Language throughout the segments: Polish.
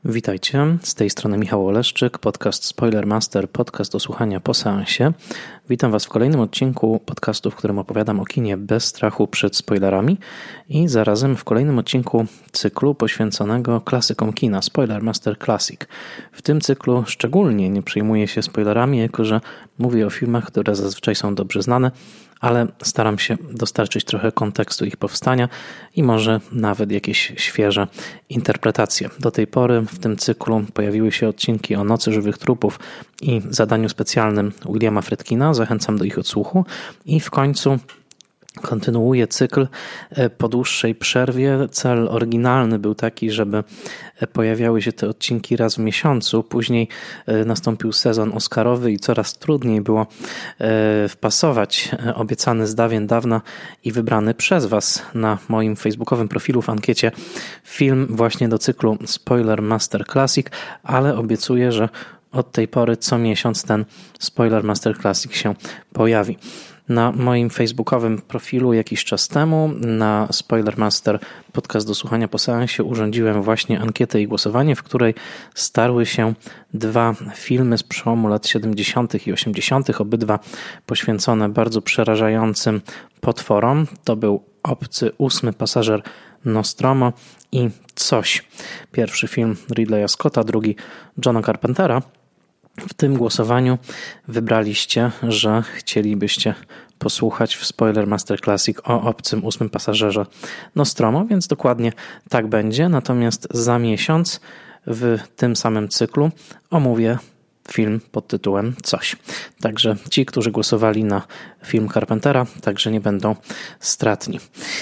Witajcie, z tej strony Michał Oleszczyk, podcast Spoilermaster, podcast do słuchania po seansie. Witam Was w kolejnym odcinku podcastu, w którym opowiadam o kinie bez strachu przed spoilerami i zarazem w kolejnym odcinku cyklu poświęconego klasykom kina, Spoilermaster Classic. W tym cyklu szczególnie nie przejmuję się spoilerami, jako że mówię o filmach, które zazwyczaj są dobrze znane, ale staram się dostarczyć trochę kontekstu ich powstania i może nawet jakieś świeże interpretacje. Do tej pory w tym cyklu pojawiły się odcinki o Nocy Żywych Trupów i zadaniu specjalnym Williama Friedkina. Zachęcam do ich odsłuchu. I w końcu kontynuuję cykl po dłuższej przerwie. Cel oryginalny był taki, żeby pojawiały się te odcinki raz w miesiącu. Później nastąpił sezon oscarowy i coraz trudniej było wpasować obiecany z dawien dawna i wybrany przez Was na moim facebookowym profilu w ankiecie film właśnie do cyklu Spoilermaster Classic, ale obiecuję, że od tej pory co miesiąc ten Spoilermaster Classic się pojawi. Na moim facebookowym profilu jakiś czas temu na Spoilermaster podcast do słuchania po seansie urządziłem właśnie ankietę i głosowanie, w której starły się dwa filmy z przełomu lat 70. i 80., obydwa poświęcone bardzo przerażającym potworom. To był Obcy, 8 pasażer Nostromo i Coś. Pierwszy film Ridleya Scotta, drugi Johna Carpentera. W tym głosowaniu wybraliście, że chcielibyście posłuchać w Spoilermaster Classic o Obcym, 8 pasażerze Nostromo, więc dokładnie tak będzie. Natomiast za miesiąc w tym samym cyklu omówię film pod tytułem Coś. Także ci, którzy głosowali na film Carpentera, także nie będą stratni.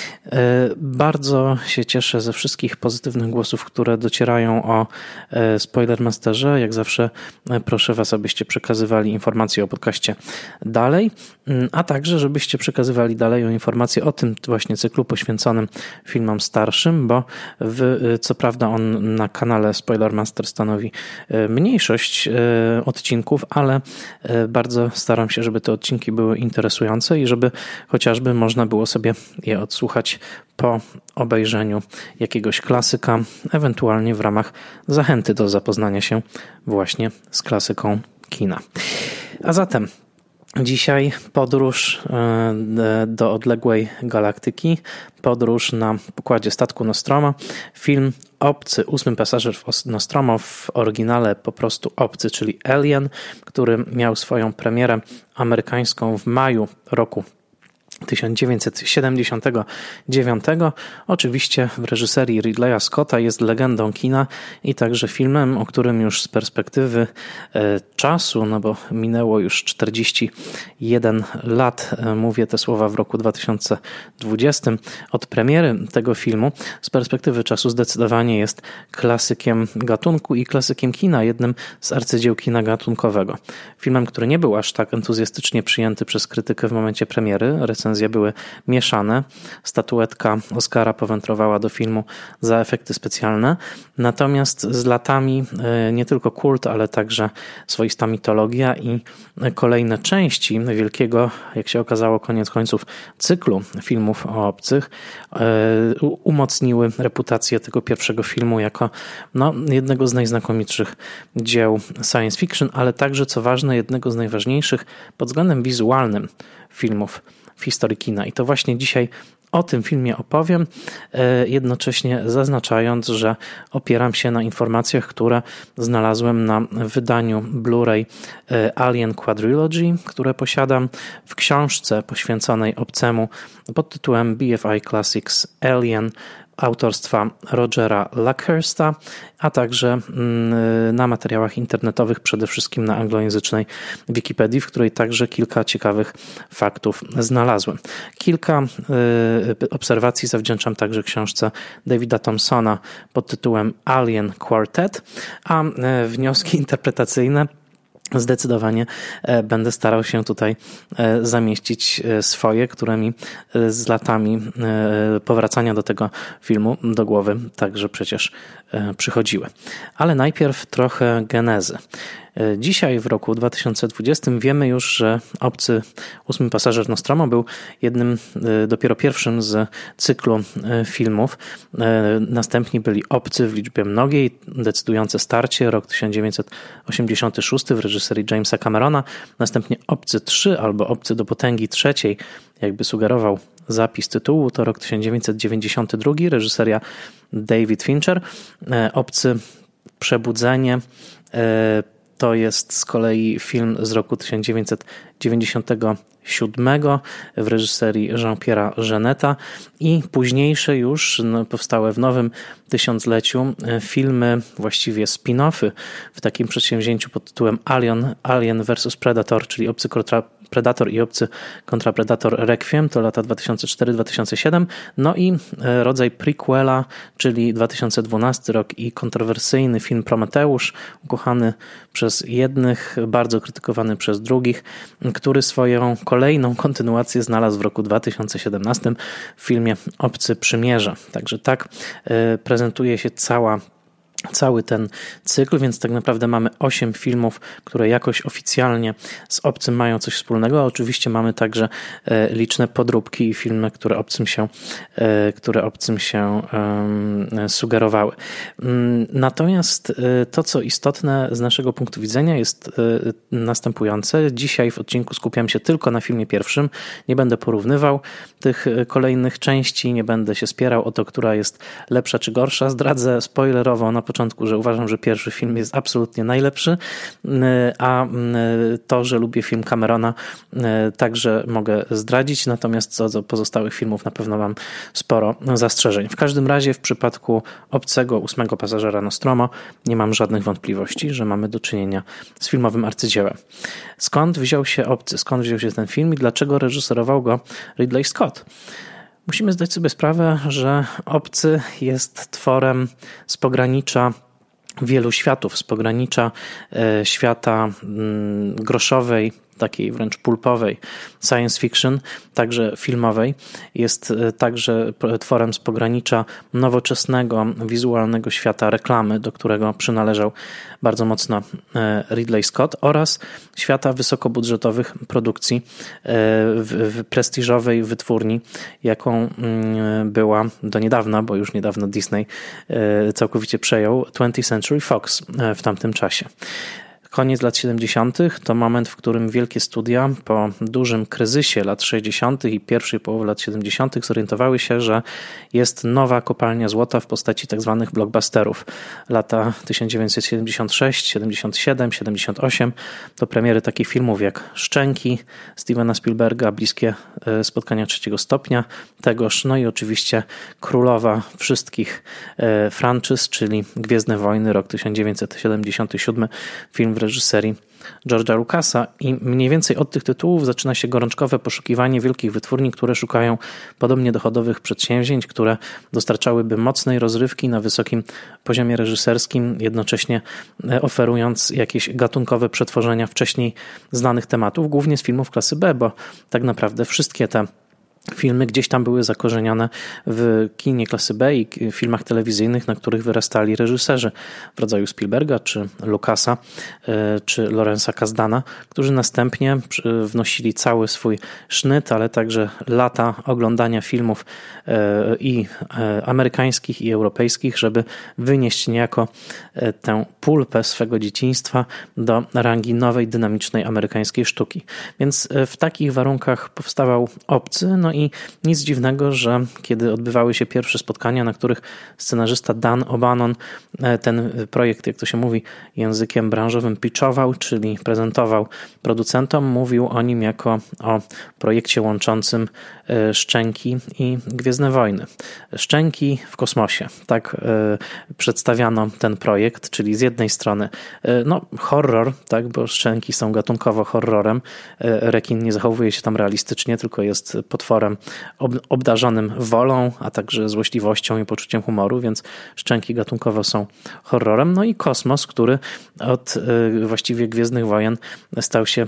Bardzo się cieszę ze wszystkich pozytywnych głosów, które docierają o Spoilermasterze. Jak zawsze proszę Was, abyście przekazywali informacje o podcaście dalej, a także żebyście przekazywali dalej informacje o tym właśnie cyklu poświęconym filmom starszym, bo co prawda on na kanale Spoilermaster stanowi mniejszość odcinków, ale bardzo staram się, żeby te odcinki były interesujące i żeby chociażby można było sobie je odsłuchać po obejrzeniu jakiegoś klasyka, ewentualnie w ramach zachęty do zapoznania się właśnie z klasyką kina. A zatem dzisiaj podróż do odległej galaktyki, podróż na pokładzie statku Nostromo, film Obcy, 8 pasażer Nostromo, w oryginale po prostu Obcy, czyli Alien, który miał swoją premierę amerykańską w maju roku 1979. Oczywiście w reżyserii Ridleya Scotta, jest legendą kina i także filmem, o którym już z perspektywy czasu, no bo minęło już 41 lat, mówię te słowa w roku 2020, od premiery tego filmu, z perspektywy czasu zdecydowanie jest klasykiem gatunku i klasykiem kina, jednym z arcydzieł kina gatunkowego. Filmem, który nie był aż tak entuzjastycznie przyjęty przez krytykę w momencie premiery. Recenzje były mieszane. Statuetka Oscara powędrowała do filmu za efekty specjalne. Natomiast z latami nie tylko kult, ale także swoista mitologia i kolejne części wielkiego, jak się okazało, koniec końców cyklu filmów o obcych umocniły reputację tego pierwszego filmu jako jednego z najznakomitszych dzieł science fiction, ale także, co ważne, jednego z najważniejszych pod względem wizualnym filmów w historii kina. I to właśnie dzisiaj o tym filmie opowiem, jednocześnie zaznaczając, że opieram się na informacjach, które znalazłem na wydaniu Blu-ray Alien Quadrilogy, które posiadam, w książce poświęconej Obcemu pod tytułem BFI Classics Alien autorstwa Rogera Luckhursta, a także na materiałach internetowych, przede wszystkim na anglojęzycznej Wikipedii, w której także kilka ciekawych faktów znalazłem. Kilka obserwacji zawdzięczam także książce Davida Thompsona pod tytułem Alien Quartet, a wnioski interpretacyjne zdecydowanie będę starał się tutaj zamieścić swoje, które mi z latami powracania do tego filmu do głowy także przecież przychodziły. Ale najpierw trochę genezy. Dzisiaj w roku 2020 wiemy już, że Obcy, ósmy pasażer Nostromo był dopiero pierwszym z cyklu filmów. Następni byli Obcy w liczbie mnogiej, decydujące starcie, rok 1986 w reżyserii Jamesa Camerona. Następnie Obcy 3 albo Obcy do potęgi trzeciej, jakby sugerował zapis tytułu, to rok 1992, reżyseria David Fincher. Obcy Przebudzenie to jest z kolei film z roku 1997 w reżyserii Jean-Pierre'a Jeunetta i późniejsze już powstałe w nowym tysiącleciu filmy, właściwie spin-offy w takim przedsięwzięciu pod tytułem Alien vs Predator, czyli Obcy kontra Predator i Obcy kontra Predator Requiem, to lata 2004-2007, no i rodzaj prequela, czyli 2012 rok i kontrowersyjny film Prometeusz, ukochany przez jednych, bardzo krytykowany przez drugich, który swoją kolejną kontynuację znalazł w roku 2017 w filmie Obcy Przymierze. Także tak prezentuje się cały ten cykl, więc tak naprawdę mamy 8 filmów, które jakoś oficjalnie z Obcym mają coś wspólnego. Oczywiście mamy także liczne podróbki i filmy, które Obcym się sugerowały. Natomiast to, co istotne z naszego punktu widzenia, jest następujące. Dzisiaj w odcinku skupiam się tylko na filmie pierwszym. Nie będę porównywał tych kolejnych części, nie będę się spierał o to, która jest lepsza czy gorsza. Zdradzę spoilerowo na początku, że uważam, że pierwszy film jest absolutnie najlepszy, a to, że lubię film Camerona, także mogę zdradzić, natomiast co do pozostałych filmów na pewno mam sporo zastrzeżeń. W każdym razie w przypadku Obcego, ósmego pasażera Nostromo nie mam żadnych wątpliwości, że mamy do czynienia z filmowym arcydziełem. Skąd wziął się Obcy? Skąd wziął się ten film i dlaczego reżyserował go Ridley Scott? Musimy zdać sobie sprawę, że Obcy jest tworem z pogranicza wielu światów, z pogranicza świata groszowej, takiej wręcz pulpowej science fiction, także filmowej. Jest także tworem z pogranicza nowoczesnego, wizualnego świata reklamy, do którego przynależał bardzo mocno Ridley Scott, oraz świata wysokobudżetowych produkcji w prestiżowej wytwórni, jaką była do niedawna, bo już niedawno Disney całkowicie przejął 20th Century Fox w tamtym czasie. Koniec lat 70. to moment, w którym wielkie studia po dużym kryzysie lat 60. i pierwszej połowy lat 70. zorientowały się, że jest nowa kopalnia złota w postaci tak zwanych blockbusterów. Lata 1976, 77, 78 to premiery takich filmów jak Szczęki Stevena Spielberga, Bliskie spotkania trzeciego stopnia tegoż, no i oczywiście królowa wszystkich franczyz, czyli Gwiezdne Wojny, rok 1977, film w reżyserii George'a Lucasa i mniej więcej od tych tytułów zaczyna się gorączkowe poszukiwanie wielkich wytwórni, które szukają podobnie dochodowych przedsięwzięć, które dostarczałyby mocnej rozrywki na wysokim poziomie reżyserskim, jednocześnie oferując jakieś gatunkowe przetworzenia wcześniej znanych tematów, głównie z filmów klasy B, bo tak naprawdę wszystkie te filmy gdzieś tam były zakorzenione w kinie klasy B i filmach telewizyjnych, na których wyrastali reżyserzy w rodzaju Spielberga, czy Lucasa, czy Lawrence'a Kasdana, którzy następnie wnosili cały swój sznyt, ale także lata oglądania filmów i amerykańskich, i europejskich, żeby wynieść niejako tę pulpę swego dzieciństwa do rangi nowej, dynamicznej amerykańskiej sztuki. Więc w takich warunkach powstawał Obcy, no i nic dziwnego, że kiedy odbywały się pierwsze spotkania, na których scenarzysta Dan O'Bannon ten projekt, jak to się mówi, językiem branżowym pitchował, czyli prezentował producentom, mówił o nim jako o projekcie łączącym Szczęki i Gwiezdne Wojny. Szczęki w kosmosie. Tak przedstawiano ten projekt, czyli z jednej strony horror, tak, bo Szczęki są gatunkowo horrorem. Rekin nie zachowuje się tam realistycznie, tylko jest potworem obdarzonym wolą, a także złośliwością i poczuciem humoru, więc Szczęki gatunkowo są horrorem. No i kosmos, który od właściwie Gwiezdnych Wojen stał się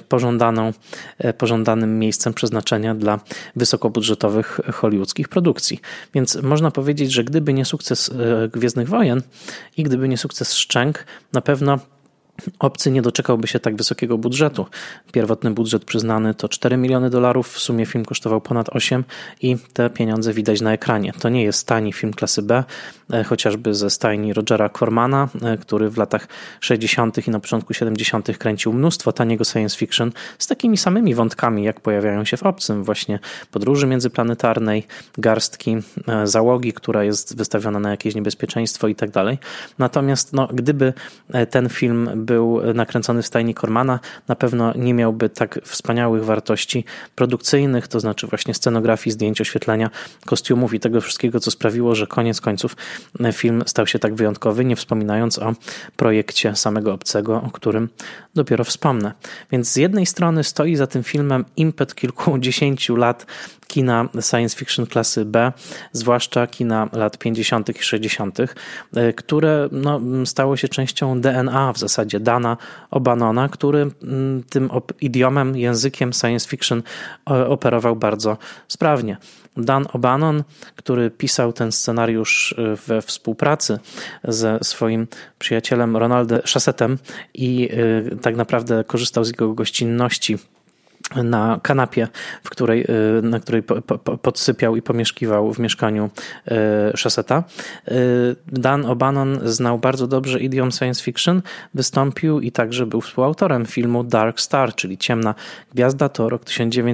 pożądanym miejscem przeznaczenia dla wysokobudżetowych hollywoodzkich produkcji. Więc można powiedzieć, że gdyby nie sukces Gwiezdnych Wojen i gdyby nie sukces Szczęk, na pewno Obcy nie doczekałby się tak wysokiego budżetu. Pierwotny budżet przyznany to $4 miliony, w sumie film kosztował ponad 8 i te pieniądze widać na ekranie. To nie jest tani film klasy B, chociażby ze stajni Rogera Cormana, który w latach 60. i na początku 70. kręcił mnóstwo taniego science fiction z takimi samymi wątkami, jak pojawiają się w Obcym, właśnie podróży międzyplanetarnej, garstki załogi, która jest wystawiona na jakieś niebezpieczeństwo i tak dalej. Natomiast gdyby ten film był nakręcony w stajni Cormana, na pewno nie miałby tak wspaniałych wartości produkcyjnych, to znaczy właśnie scenografii, zdjęć, oświetlenia, kostiumów i tego wszystkiego, co sprawiło, że koniec końców film stał się tak wyjątkowy, nie wspominając o projekcie samego Obcego, o którym dopiero wspomnę. Więc z jednej strony stoi za tym filmem impet kilkudziesięciu lat kina science fiction klasy B, zwłaszcza kina lat 50. i 60., które stało się częścią DNA w zasadzie Dana O'Bannona, który tym idiomem, językiem science fiction operował bardzo sprawnie. Dan O'Bannon, który pisał ten scenariusz we współpracy ze swoim przyjacielem Ronaldem Chassettem i tak naprawdę korzystał z jego gościnności na kanapie, na której podsypiał i pomieszkiwał w mieszkaniu Chassetta. Dan O'Bannon znał bardzo dobrze idiom science fiction, wystąpił i także był współautorem filmu Dark Star, czyli Ciemna Gwiazda. To rok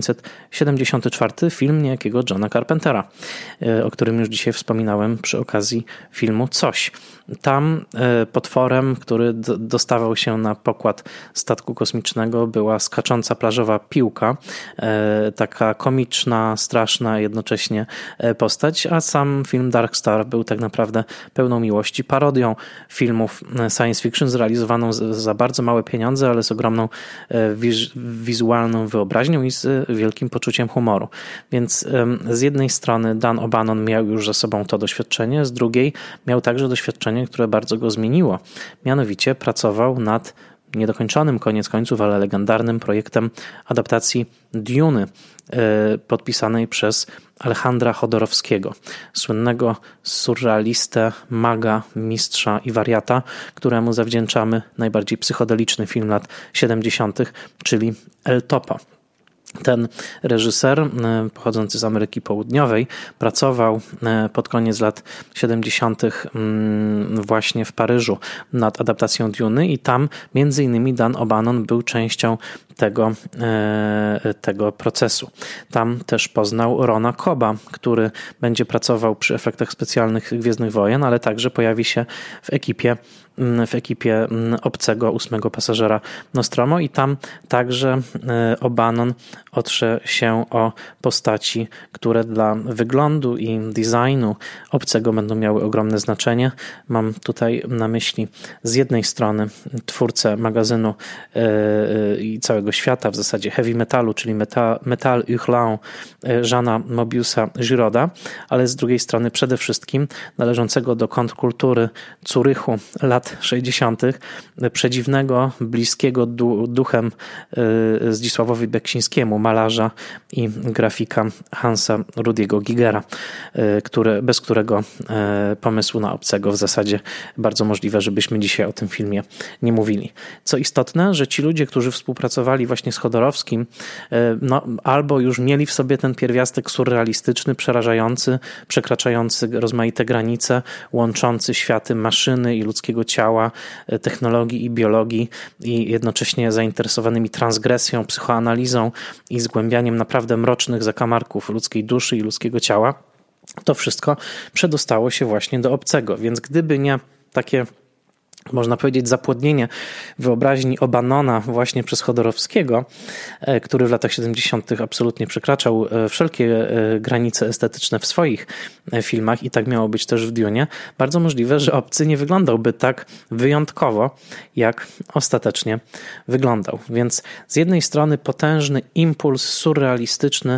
1974, film niejakiego Johna Carpentera, o którym już dzisiaj wspominałem przy okazji filmu Coś. Tam potworem, który dostawał się na pokład statku kosmicznego, była skacząca plażowa piłka, taka komiczna, straszna jednocześnie postać, a sam film Dark Star był tak naprawdę pełną miłości, parodią filmów science fiction zrealizowaną za bardzo małe pieniądze, ale z ogromną wizualną wyobraźnią i z wielkim poczuciem humoru. Więc z jednej strony Dan O'Bannon miał już za sobą to doświadczenie, z drugiej miał także doświadczenie, które bardzo go zmieniło. Mianowicie pracował nad niedokończonym koniec końców, ale legendarnym projektem adaptacji Duny, podpisanej przez Alejandra Jodorowskiego, słynnego surrealistę, maga, mistrza i wariata, któremu zawdzięczamy najbardziej psychodeliczny film lat 70., czyli El Topo. Ten reżyser, pochodzący z Ameryki Południowej, pracował pod koniec lat 70. właśnie w Paryżu nad adaptacją Duny i tam między innymi Dan O'Bannon był częścią tego procesu. Tam też poznał Rona Cobba, który będzie pracował przy efektach specjalnych Gwiezdnych Wojen, ale także pojawi się w ekipie Obcego, 8. pasażera Nostromo i tam także O'Bannon otrze się o postaci, które dla wyglądu i designu Obcego będą miały ogromne znaczenie. Mam tutaj na myśli z jednej strony twórcę magazynu i całego świata, w zasadzie heavy metalu, czyli Metal Hurlant Jeana Mobiusa Giraуда, ale z drugiej strony przede wszystkim należącego do kontrkultury Zurychu lat 60., przedziwnego, bliskiego duchem Zdzisławowi Beksińskiemu, malarza i grafika Hansa Rudiego Gigera, bez którego pomysłu na Obcego w zasadzie bardzo możliwe, żebyśmy dzisiaj o tym filmie nie mówili. Co istotne, że ci ludzie, którzy współpracowali właśnie z Jodorowskim, albo już mieli w sobie ten pierwiastek surrealistyczny, przerażający, przekraczający rozmaite granice, łączący światy maszyny i ludzkiego ciała, technologii i biologii i jednocześnie zainteresowanymi transgresją, psychoanalizą i zgłębianiem naprawdę mrocznych zakamarków ludzkiej duszy i ludzkiego ciała. To wszystko przedostało się właśnie do Obcego, więc gdyby nie takie, można powiedzieć, zapłodnienie wyobraźni O'Bannona właśnie przez Jodorowskiego, który w latach 70. absolutnie przekraczał wszelkie granice estetyczne w swoich filmach i tak miało być też w Dunie, bardzo możliwe, że Obcy nie wyglądałby tak wyjątkowo, jak ostatecznie wyglądał. Więc z jednej strony potężny impuls surrealistyczny,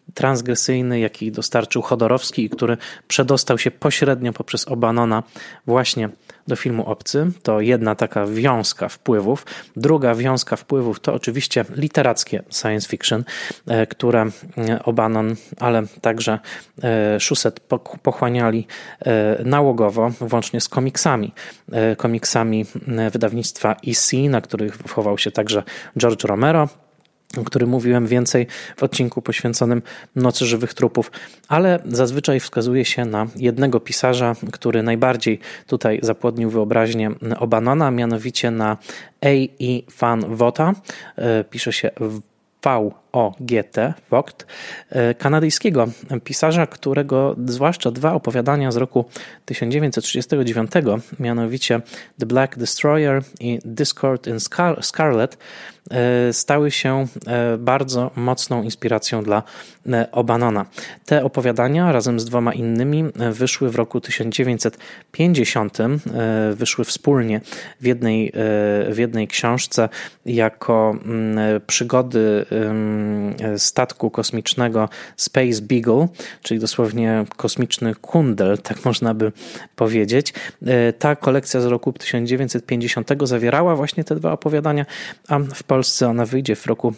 transgresyjny, jaki dostarczył Chodorowski i który przedostał się pośrednio poprzez O'Bannona właśnie do filmu Obcy. To jedna taka wiązka wpływów. Druga wiązka wpływów to oczywiście literackie science fiction, które O'Bannon, ale także Shusett pochłaniali nałogowo, włącznie z komiksami wydawnictwa EC, na których wchował się także George Romero, o którym mówiłem więcej w odcinku poświęconym Nocy Żywych Trupów, ale zazwyczaj wskazuje się na jednego pisarza, który najbardziej tutaj zapłodnił wyobraźnię O'Bannona, mianowicie na A.E. van Vogta, pisze się V-O-G-T, Vogt, kanadyjskiego pisarza, którego zwłaszcza dwa opowiadania z roku 1939, mianowicie The Black Destroyer i Discord in Scarlet, stały się bardzo mocną inspiracją dla O'Bannona. Te opowiadania razem z dwoma innymi wyszły w roku 1950, wyszły wspólnie w jednej książce jako przygody statku kosmicznego Space Beagle, czyli dosłownie kosmiczny kundel, tak można by powiedzieć. Ta kolekcja z roku 1950 zawierała właśnie te dwa opowiadania, a w Polsce ona wyjdzie w roku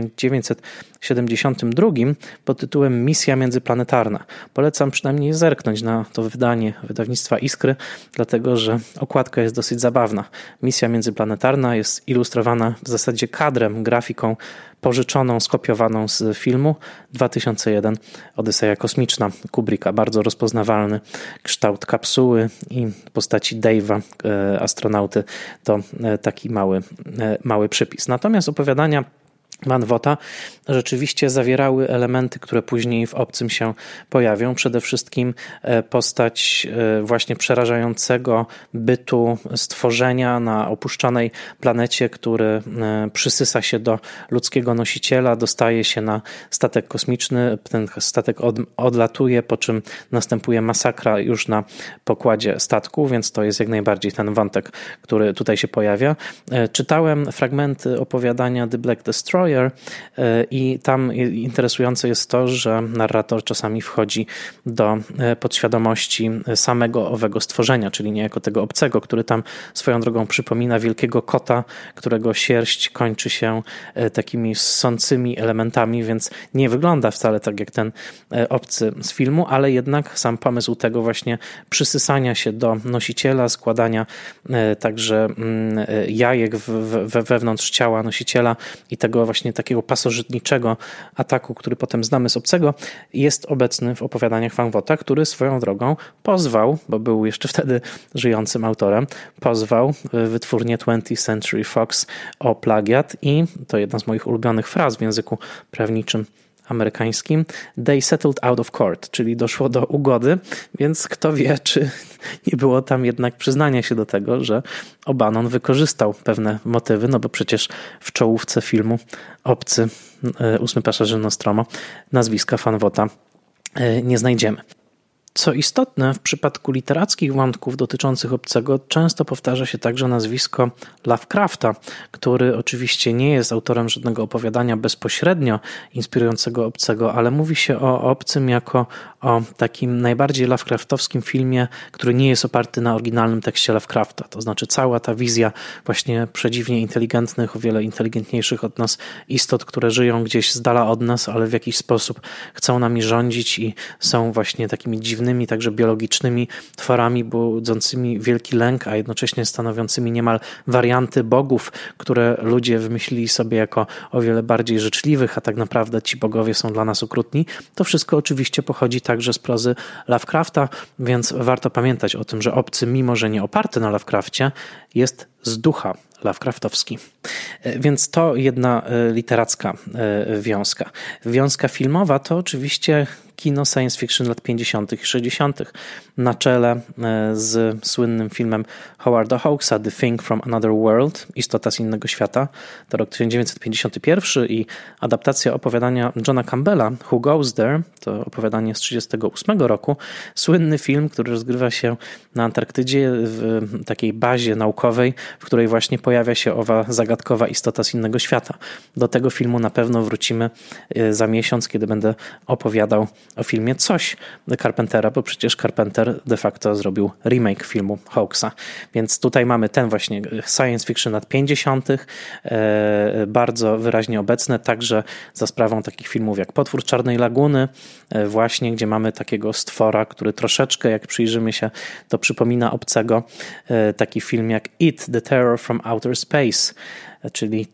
1972 pod tytułem Misja Międzyplanetarna. Polecam przynajmniej zerknąć na to wydanie wydawnictwa Iskry, dlatego że okładka jest dosyć zabawna. Misja Międzyplanetarna jest ilustrowana w zasadzie kadrem, grafiką pożyczoną, skopiowaną z filmu 2001 Odyseja Kosmiczna Kubricka. Bardzo rozpoznawalny kształt kapsuły i postaci Dave'a, astronauty, to taki mały przypis. Natomiast opowiadania Van Vogta rzeczywiście zawierały elementy, które później w Obcym się pojawią. Przede wszystkim postać właśnie przerażającego bytu stworzenia na opuszczonej planecie, który przysysa się do ludzkiego nosiciela, dostaje się na statek kosmiczny, ten statek odlatuje, po czym następuje masakra już na pokładzie statku, więc to jest jak najbardziej ten wątek, który tutaj się pojawia. Czytałem fragmenty opowiadania The Black Destroyer i tam interesujące jest to, że narrator czasami wchodzi do podświadomości samego owego stworzenia, czyli niejako tego obcego, który tam swoją drogą przypomina wielkiego kota, którego sierść kończy się takimi ssącymi elementami, więc nie wygląda wcale tak jak ten obcy z filmu, ale jednak sam pomysł tego właśnie przysysania się do nosiciela, składania także jajek wewnątrz ciała nosiciela i tego właśnie takiego pasożytniczego ataku, który potem znamy z Obcego, jest obecny w opowiadaniach Van Vogta, który swoją drogą pozwał, bo był jeszcze wtedy żyjącym autorem, pozwał wytwórnię 20th Century Fox o plagiat i to jedna z moich ulubionych fraz w języku prawniczym amerykańskim, they settled out of court, czyli doszło do ugody, więc kto wie, czy nie było tam jednak przyznania się do tego, że O'Bannon wykorzystał pewne motywy, no bo przecież w czołówce filmu Obcy, 8 pasażer Nostromo, nazwiska Van Vogta nie znajdziemy. Co istotne, w przypadku literackich wątków dotyczących Obcego często powtarza się także nazwisko Lovecrafta, który oczywiście nie jest autorem żadnego opowiadania bezpośrednio inspirującego Obcego, ale mówi się o Obcym jako o takim najbardziej Lovecraftowskim filmie, który nie jest oparty na oryginalnym tekście Lovecrafta. To znaczy cała ta wizja właśnie przedziwnie inteligentnych, o wiele inteligentniejszych od nas istot, które żyją gdzieś z dala od nas, ale w jakiś sposób chcą nami rządzić i są właśnie takimi dziwnymi, także biologicznymi tworami budzącymi wielki lęk, a jednocześnie stanowiącymi niemal warianty bogów, które ludzie wymyślili sobie jako o wiele bardziej życzliwych, a tak naprawdę ci bogowie są dla nas okrutni. To wszystko oczywiście pochodzi także z prozy Lovecrafta, więc warto pamiętać o tym, że Obcy, mimo że nie oparty na Lovecrafcie, jest z ducha Lovecraftowski. Więc to jedna literacka wiązka. Wiązka filmowa to oczywiście kino science fiction lat 50. i 60. Na czele z słynnym filmem Howarda Hawksa The Thing from Another World, Istota z innego świata, to rok 1951 i adaptacja opowiadania Johna Campbella Who Goes There, to opowiadanie z 1938 roku, słynny film, który rozgrywa się na Antarktydzie w takiej bazie naukowej, w której właśnie pojawia się owa zagadkowa istota z innego świata. Do tego filmu na pewno wrócimy za miesiąc, kiedy będę opowiadał o filmie Coś Carpentera, bo przecież Carpenter de facto zrobił remake filmu Hawksa. Więc tutaj mamy ten właśnie science fiction lat 50. Bardzo wyraźnie obecne, także za sprawą takich filmów jak Potwór Czarnej Laguny, właśnie gdzie mamy takiego stwora, który troszeczkę, jak przyjrzymy się, to przypomina Obcego. Taki film jak It, The Terror from Outer Space, czyli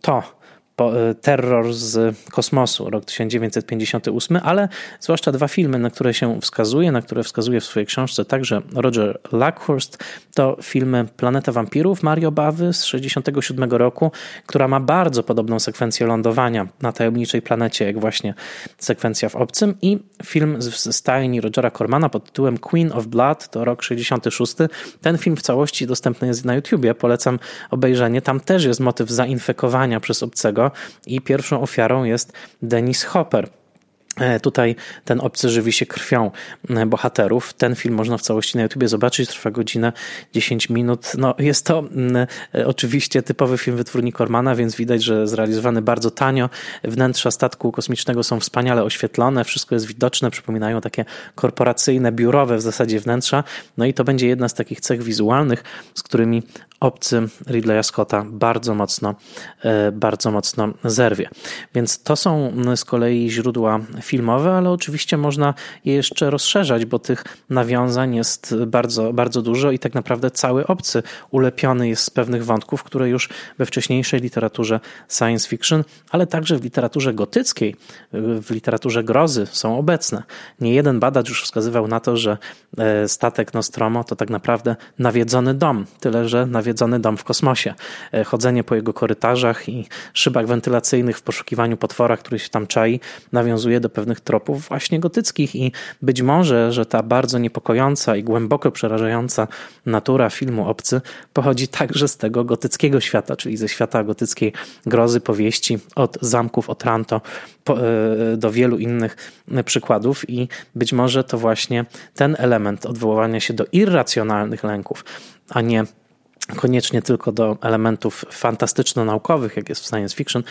terror z kosmosu, rok 1958, ale zwłaszcza dwa filmy, na które wskazuje w swojej książce także Roger Luckhurst, to filmy Planeta Wampirów Mario Bavy z 1967 roku, która ma bardzo podobną sekwencję lądowania na tajemniczej planecie, jak właśnie sekwencja w Obcym, i film z stajni Rogera Cormana pod tytułem Queen of Blood, to rok 66. Ten film w całości dostępny jest na YouTubie, polecam obejrzenie. Tam też jest motyw zainfekowania przez Obcego i pierwszą ofiarą jest Dennis Hopper. Tutaj ten obcy żywi się krwią bohaterów. Ten film można w całości na YouTubie zobaczyć, trwa godzinę 10 minut. No, jest to oczywiście typowy film wytwórni Cormana, więc widać, że zrealizowany bardzo tanio. Wnętrza statku kosmicznego są wspaniale oświetlone, wszystko jest widoczne, przypominają takie korporacyjne, biurowe w zasadzie wnętrza. No i to będzie jedna z takich cech wizualnych, z którymi Obcy Ridleya Scotta bardzo mocno zerwie. Więc to są z kolei źródła filmowe, ale oczywiście można je jeszcze rozszerzać, bo tych nawiązań jest bardzo, bardzo dużo i tak naprawdę cały Obcy ulepiony jest z pewnych wątków, które już we wcześniejszej literaturze science fiction, ale także w literaturze gotyckiej, w literaturze grozy są obecne. Nie jeden badacz już wskazywał na to, że statek Nostromo to tak naprawdę nawiedzony dom, tyle że nawiedzony dom w kosmosie. Chodzenie po jego korytarzach i szybach wentylacyjnych w poszukiwaniu potwora, który się tam czai, nawiązuje do pewnych tropów właśnie gotyckich i być może, że ta bardzo niepokojąca i głęboko przerażająca natura filmu Obcy pochodzi także z tego gotyckiego świata, czyli ze świata gotyckiej grozy, powieści, od Zamków Otranto do wielu innych przykładów i być może to właśnie ten element odwoływania się do irracjonalnych lęków, a nie koniecznie tylko do elementów fantastyczno-naukowych, jak jest w science fiction,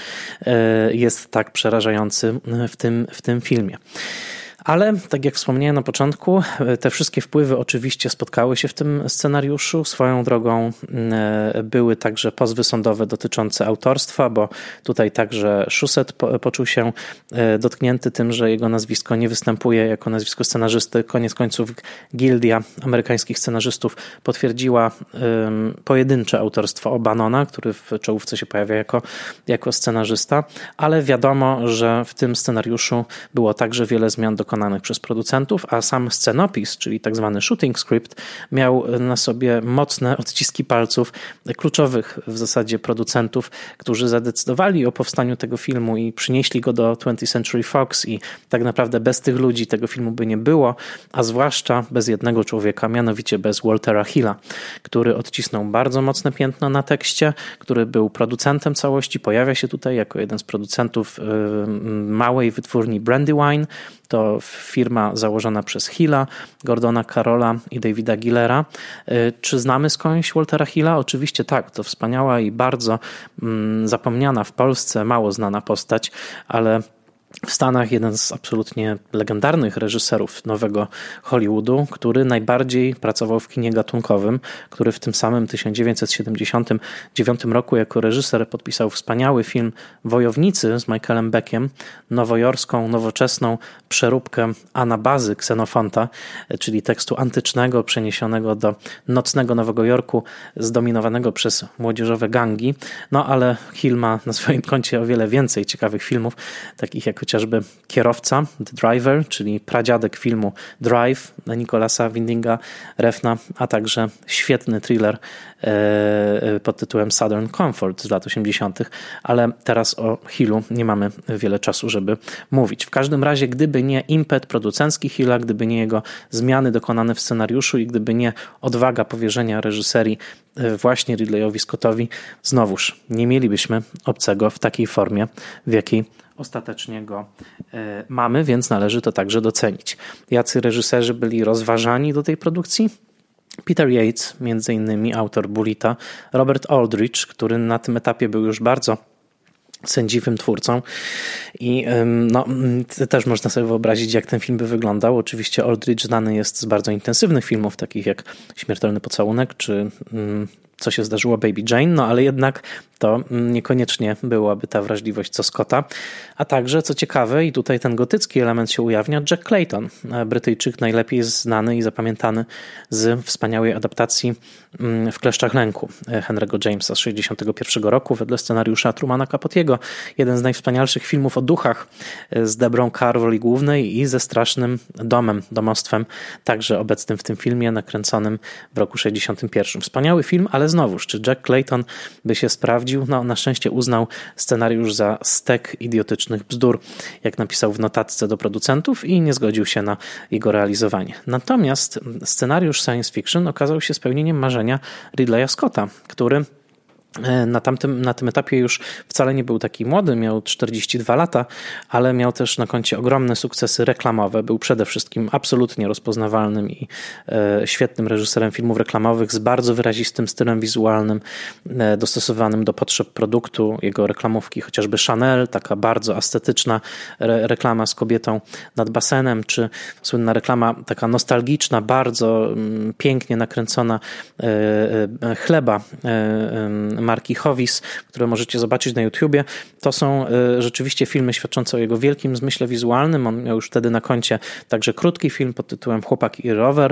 jest tak przerażający w tym filmie. Ale, tak jak wspomniałem na początku, te wszystkie wpływy oczywiście spotkały się w tym scenariuszu. Swoją drogą były także pozwy sądowe dotyczące autorstwa, bo tutaj także Shusett poczuł się dotknięty tym, że jego nazwisko nie występuje jako nazwisko scenarzysty. Koniec końców Gildia amerykańskich scenarzystów potwierdziła pojedyncze autorstwo O'Bannona, który w czołówce się pojawia jako scenarzysta, ale wiadomo, że w tym scenariuszu było także wiele zmian dokonanych przez producentów, a sam scenopis, czyli tak zwany shooting script, miał na sobie mocne odciski palców kluczowych w zasadzie producentów, którzy zadecydowali o powstaniu tego filmu i przynieśli go do 20th Century Fox i tak naprawdę bez tych ludzi tego filmu by nie było, a zwłaszcza bez jednego człowieka, mianowicie bez Waltera Hilla, który odcisnął bardzo mocne piętno na tekście, który był producentem całości, pojawia się tutaj jako jeden z producentów małej wytwórni Brandywine. To firma założona przez Hilla, Gordona Carolla i Davida Gillera. Czy znamy skądś Waltera Hilla? Oczywiście tak, to wspaniała i bardzo zapomniana w Polsce, mało znana postać, ale w Stanach jeden z absolutnie legendarnych reżyserów nowego Hollywoodu, który najbardziej pracował w kinie gatunkowym, który w tym samym 1979 roku jako reżyser podpisał wspaniały film Wojownicy z Michaelem Beckiem, nowojorską, nowoczesną przeróbkę Anabazy Ksenofonta, czyli tekstu antycznego przeniesionego do nocnego Nowego Jorku zdominowanego przez młodzieżowe gangi. No ale Hill ma na swoim koncie o wiele więcej ciekawych filmów, takich jak jak chociażby Kierowca, The Driver, czyli pradziadek filmu Drive Nicholasa Windinga Refna, a także świetny thriller pod tytułem Southern Comfort z lat 80., ale teraz o Hillu nie mamy wiele czasu, żeby mówić. W każdym razie, gdyby nie impet producencki Hilla, gdyby nie jego zmiany dokonane w scenariuszu i gdyby nie odwaga powierzenia reżyserii właśnie Ridleyowi Scottowi, znowuż nie mielibyśmy Obcego w takiej formie, w jakiej ostatecznie go mamy, więc należy to także docenić. Jacy reżyserzy byli rozważani do tej produkcji? Peter Yates, między innymi autor Bullita, Robert Aldrich, który na tym etapie był już bardzo sędziwym twórcą i też można sobie wyobrazić, jak ten film by wyglądał. Oczywiście Aldrich znany jest z bardzo intensywnych filmów, takich jak Śmiertelny pocałunek czy Co się zdarzyło Baby Jane, ale jednak to niekoniecznie byłaby ta wrażliwość co Scotta. A także, co ciekawe, i tutaj ten gotycki element się ujawnia, Jack Clayton, Brytyjczyk najlepiej znany i zapamiętany z wspaniałej adaptacji W kleszczach lęku Henry'ego Jamesa z 1961 roku wedle scenariusza Trumana Capotiego. Jeden z najwspanialszych filmów o duchach z Debrą Carr w roli głównej i ze strasznym domostwem, także obecnym w tym filmie, nakręconym w roku 1961. Wspaniały film, ale znowuż, czy Jack Clayton by się sprawdził? Na szczęście uznał scenariusz za stek idiotycznych bzdur, jak napisał w notatce do producentów i nie zgodził się na jego realizowanie. Natomiast scenariusz science fiction okazał się spełnieniem marzenia Ridleya Scotta, który na tym etapie już wcale nie był taki młody, miał 42 lata, ale miał też na koncie ogromne sukcesy reklamowe. Był przede wszystkim absolutnie rozpoznawalnym i świetnym reżyserem filmów reklamowych z bardzo wyrazistym stylem wizualnym, dostosowanym do potrzeb produktu. Jego reklamówki, chociażby Chanel, taka bardzo estetyczna reklama z kobietą nad basenem, czy słynna reklama taka nostalgiczna, bardzo pięknie nakręcona chleba marki Howis, które możecie zobaczyć na YouTubie. To są rzeczywiście filmy świadczące o jego wielkim zmyśle wizualnym. On miał już wtedy na koncie także krótki film pod tytułem Chłopak i rower,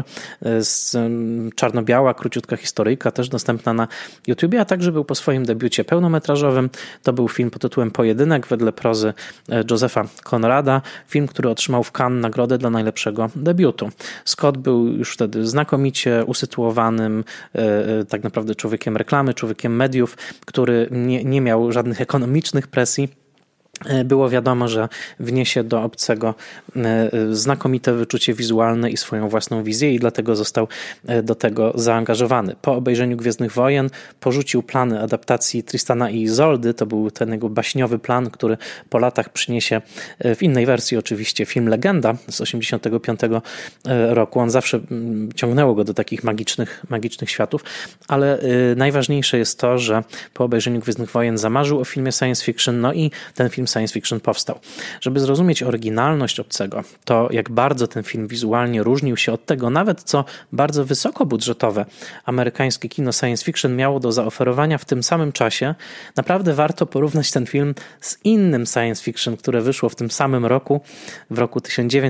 czarno-biała, króciutka historyjka, też dostępna na YouTubie, a także był po swoim debiucie pełnometrażowym. To był film pod tytułem Pojedynek wedle prozy Josepha Conrada. Film, który otrzymał w Cannes nagrodę dla najlepszego debiutu. Scott był już wtedy znakomicie usytuowanym, tak naprawdę człowiekiem reklamy, człowiekiem mediów, który nie miał żadnych ekonomicznych presji. Było wiadomo, że wniesie do Obcego znakomite wyczucie wizualne i swoją własną wizję i dlatego został do tego zaangażowany. Po obejrzeniu Gwiezdnych Wojen porzucił plany adaptacji Tristana i Izoldy. To był ten jego baśniowy plan, który po latach przyniesie w innej wersji oczywiście film Legenda z 1985 roku. On zawsze ciągnęło go do takich magicznych światów, ale najważniejsze jest to, że po obejrzeniu Gwiezdnych Wojen zamarzył o filmie science fiction, no i ten film science fiction powstał. Żeby zrozumieć oryginalność Obcego, to jak bardzo ten film wizualnie różnił się od tego, nawet co bardzo wysokobudżetowe amerykańskie kino science fiction miało do zaoferowania w tym samym czasie, naprawdę warto porównać ten film z innym science fiction, które wyszło w tym samym roku, w roku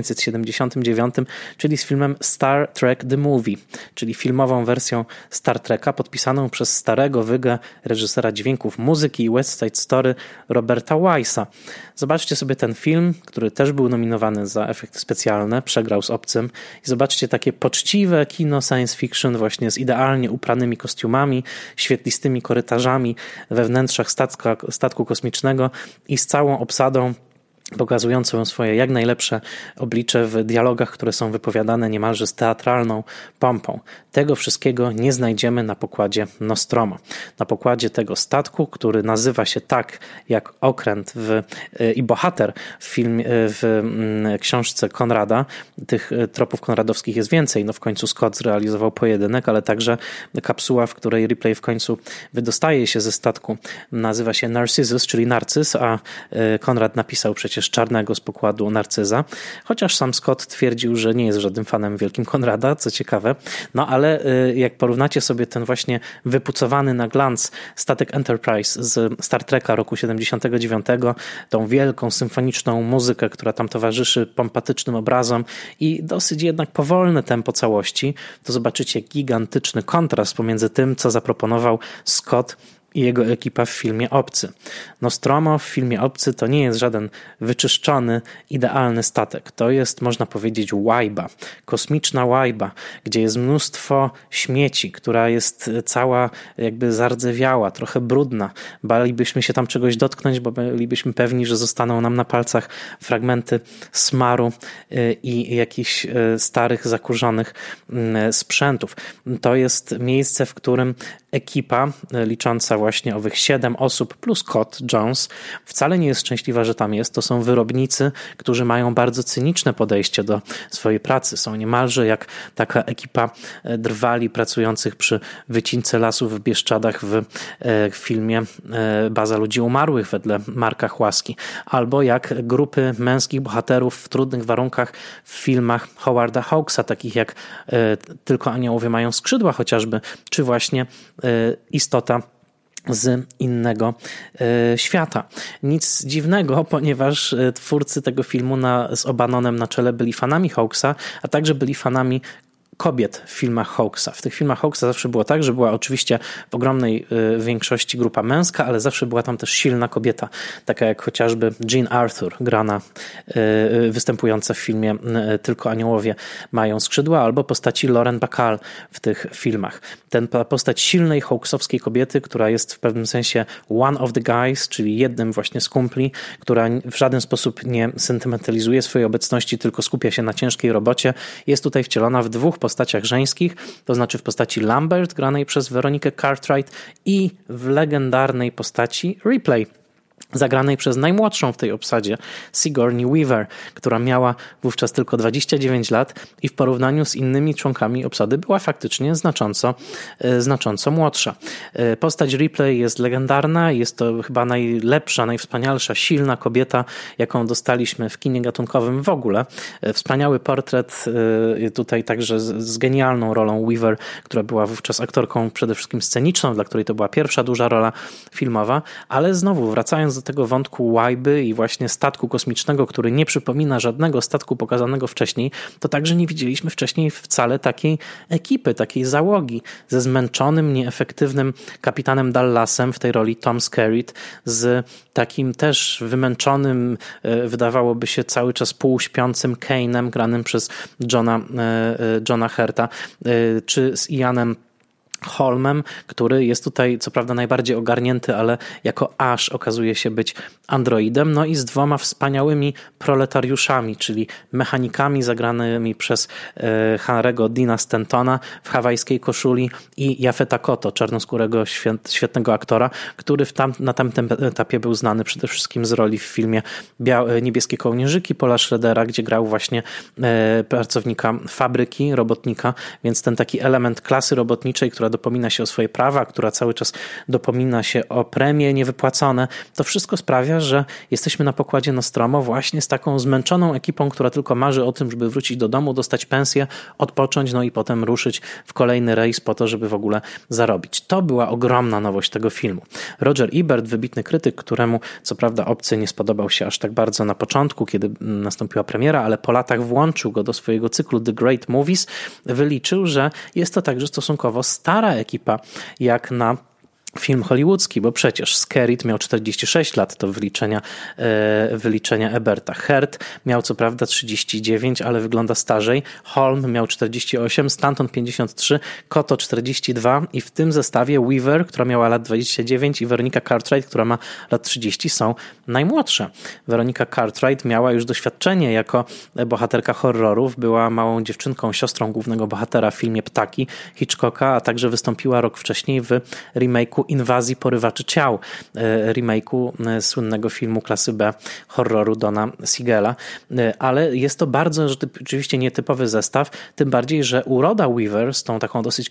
1979, czyli z filmem Star Trek The Movie, czyli filmową wersją Star Treka podpisaną przez starego wygę reżysera dźwięków muzyki i West Side Story Roberta Wise'a. Zobaczcie sobie ten film, który też był nominowany za efekty specjalne, przegrał z Obcym i zobaczcie takie poczciwe kino science fiction właśnie z idealnie upranymi kostiumami, świetlistymi korytarzami we wnętrzach statku kosmicznego i z całą obsadą pokazującą swoje jak najlepsze oblicze w dialogach, które są wypowiadane niemalże z teatralną pompą. Tego wszystkiego nie znajdziemy na pokładzie Nostromo. Na pokładzie tego statku, który nazywa się tak jak okręt i bohater w książce Konrada. Tych tropów konradowskich jest więcej. No w końcu Scott zrealizował Pojedynek, ale także kapsuła, w której Ripley w końcu wydostaje się ze statku, nazywa się Narcissus, czyli Narcyz, a Konrad napisał przecież Czarnego z pokładu Narcyza, chociaż sam Scott twierdził, że nie jest żadnym fanem wielkim Konrada, co ciekawe. No ale jak porównacie sobie ten właśnie wypucowany na glans statek Enterprise z Star Treka roku 79, tą wielką symfoniczną muzykę, która tam towarzyszy pompatycznym obrazom i dosyć jednak powolne tempo całości, to zobaczycie gigantyczny kontrast pomiędzy tym, co zaproponował Scott i jego ekipa w filmie Obcy. Nostromo w filmie Obcy to nie jest żaden wyczyszczony, idealny statek. To jest, można powiedzieć, łajba, kosmiczna łajba, gdzie jest mnóstwo śmieci, która jest cała jakby zardzewiała, trochę brudna. Balibyśmy się tam czegoś dotknąć, bo bylibyśmy pewni, że zostaną nam na palcach fragmenty smaru i jakichś starych, zakurzonych sprzętów. To jest miejsce, w którym ekipa licząca właśnie owych 7 osób plus kot Jones wcale nie jest szczęśliwa, że tam jest. To są wyrobnicy, którzy mają bardzo cyniczne podejście do swojej pracy. Są niemalże jak taka ekipa drwali pracujących przy wycince lasów w Bieszczadach w filmie Baza ludzi umarłych wedle Marka Chłaski. Albo jak grupy męskich bohaterów w trudnych warunkach w filmach Howarda Hawksa, takich jak Tylko aniołowie mają skrzydła chociażby, czy właśnie Istota z innego świata. Nic dziwnego, ponieważ twórcy tego filmu z O'Bannonem na czele byli fanami Hawksa, a także byli fanami kobiet w filmach Hawksa. W tych filmach Hawksa zawsze było tak, że była oczywiście w ogromnej większości grupa męska, ale zawsze była tam też silna kobieta, taka jak chociażby Jean Arthur, grana, występująca w filmie Tylko aniołowie mają skrzydła, albo postaci Lauren Bacall w tych filmach. Ta postać silnej hawksowskiej kobiety, która jest w pewnym sensie one of the guys, czyli jednym właśnie z kumpli, która w żaden sposób nie sentymentalizuje swojej obecności, tylko skupia się na ciężkiej robocie, jest tutaj wcielona w 2 postaciach żeńskich, to znaczy w postaci Lambert, granej przez Weronikę Cartwright, i w legendarnej postaci Ripley, zagranej przez najmłodszą w tej obsadzie Sigourney Weaver, która miała wówczas tylko 29 lat i w porównaniu z innymi członkami obsady była faktycznie znacząco młodsza. Postać Ripley jest legendarna, jest to chyba najlepsza, najwspanialsza, silna kobieta, jaką dostaliśmy w kinie gatunkowym w ogóle. Wspaniały portret tutaj także z genialną rolą Weaver, która była wówczas aktorką przede wszystkim sceniczną, dla której to była pierwsza duża rola filmowa, ale znowu wracając do tego wątku łajby i właśnie statku kosmicznego, który nie przypomina żadnego statku pokazanego wcześniej, to także nie widzieliśmy wcześniej wcale takiej ekipy, takiej załogi ze zmęczonym, nieefektywnym kapitanem Dallasem w tej roli Tom Skerritt, z takim też wymęczonym, wydawałoby się cały czas półśpiącym Kane'em granym przez Johna Hurta, czy z Ianem Holmem, który jest tutaj co prawda najbardziej ogarnięty, ale jako Ash okazuje się być androidem, no i z 2 wspaniałymi proletariuszami, czyli mechanikami zagranymi przez Henry'ego Deana Stantona w hawajskiej koszuli i Jafeta Kotto, czarnoskórego świetnego aktora, który na tamtym etapie był znany przede wszystkim z roli w filmie Niebieskie kołnierzyki Paula Schroedera, gdzie grał właśnie pracownika fabryki, robotnika, więc ten taki element klasy robotniczej, która dopomina się o swoje prawa, która cały czas dopomina się o premie niewypłacone, to wszystko sprawia, że jesteśmy na pokładzie Nostromo właśnie z taką zmęczoną ekipą, która tylko marzy o tym, żeby wrócić do domu, dostać pensję, odpocząć, no i potem ruszyć w kolejny rejs po to, żeby w ogóle zarobić. To była ogromna nowość tego filmu. Roger Ebert, wybitny krytyk, któremu co prawda Obcy nie spodobał się aż tak bardzo na początku, kiedy nastąpiła premiera, ale po latach włączył go do swojego cyklu The Great Movies, wyliczył, że jest to także stosunkowo stara ekipa jak na film hollywoodzki, bo przecież Skerritt miał 46 lat, to wyliczenia Eberta. Hurt miał co prawda 39, ale wygląda starzej. Holm miał 48, Stanton 53, Kotto 42 i w tym zestawie Weaver, która miała lat 29 i Weronika Cartwright, która ma lat 30, są najmłodsze. Weronika Cartwright miała już doświadczenie jako bohaterka horrorów, była małą dziewczynką, siostrą głównego bohatera w filmie Ptaki Hitchcocka, a także wystąpiła rok wcześniej w remake'u Inwazji porywaczy ciał, remake'u słynnego filmu klasy B horroru Dona Siegela, ale jest to bardzo rzeczywiście nietypowy zestaw, tym bardziej, że uroda Weaver z tą taką dosyć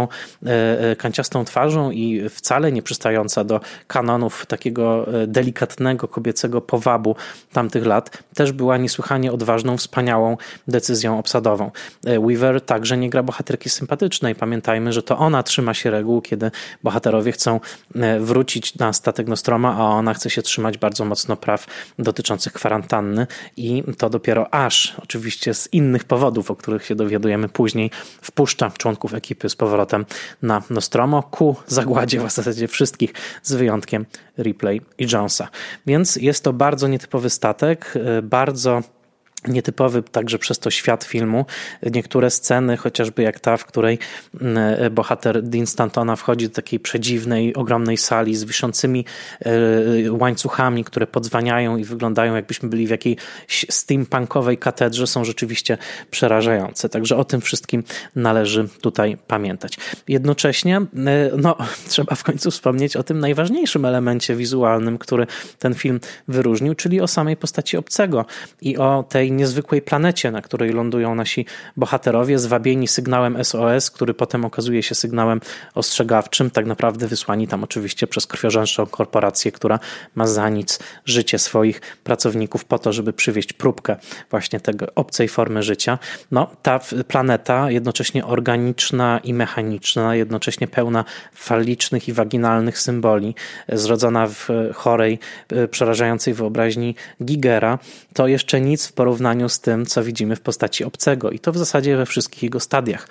kanciastą twarzą i wcale nie przystająca do kanonów takiego delikatnego kobiecego powabu tamtych lat, też była niesłychanie odważną, wspaniałą decyzją obsadową. Weaver także nie gra bohaterki sympatycznej. Pamiętajmy, że to ona trzyma się reguł, kiedy bohaterowie chcą wrócić na statek Nostroma, a ona chce się trzymać bardzo mocno praw dotyczących kwarantanny i to dopiero aż, oczywiście z innych powodów, o których się dowiadujemy później, wpuszcza członków ekipy z powrotem na Nostromo ku zagładzie w zasadzie wszystkich, z wyjątkiem Ripley i Jonesa. Więc jest to bardzo nietypowy statek, bardzo nietypowy także przez to świat filmu. Niektóre sceny, chociażby jak ta, w której bohater Dean Stantona wchodzi do takiej przedziwnej, ogromnej sali z wiszącymi łańcuchami, które podzwaniają i wyglądają, jakbyśmy byli w jakiejś steampunkowej katedrze, są rzeczywiście przerażające. Także o tym wszystkim należy tutaj pamiętać. Jednocześnie trzeba w końcu wspomnieć o tym najważniejszym elemencie wizualnym, który ten film wyróżnił, czyli o samej postaci obcego i o tej niezwykłej planecie, na której lądują nasi bohaterowie, zwabieni sygnałem SOS, który potem okazuje się sygnałem ostrzegawczym, tak naprawdę wysłani tam oczywiście przez krwiożerczą korporację, która ma za nic życie swoich pracowników po to, żeby przywieźć próbkę właśnie tego obcej formy życia. Ta planeta jednocześnie organiczna i mechaniczna, jednocześnie pełna falicznych i waginalnych symboli, zrodzona w chorej, przerażającej wyobraźni Gigera, to jeszcze nic w porównaniu z tym, co widzimy w postaci obcego. I to w zasadzie we wszystkich jego stadiach.